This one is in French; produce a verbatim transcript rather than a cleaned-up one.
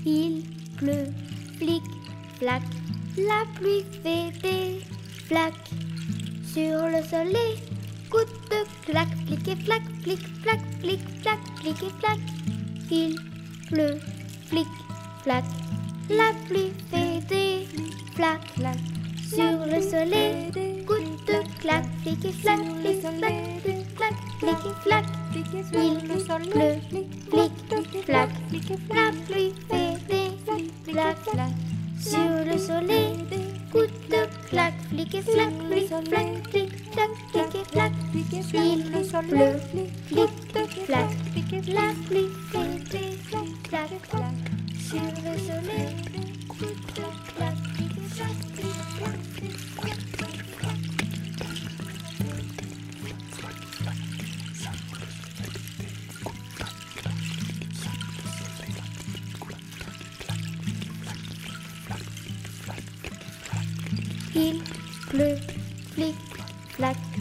Il pleut, flic, flac, la pluie fait des flaques. Sur le soleil, goutte de claque, flic et flac, flic, flac, flic, flac, flic et flac. Il pleut, flic, flac, la pluie fait des flaques. Sur le soleil, goutte de claque, flic et flac, flic, flac, flic, flac, flic et flac. Il pleut, flic, flac, la pluie fait des flaques. Sur le soleil, goutte de claque, flic et flac, flic, flac, flic, flac, flic et flac. Il pleut, flic, flac, la pluie fait des flaques. Sur le soleil, goutte de claque, flic et flac, flic, flac, flic, flac, flic, flac. Il pleut, flic, flac.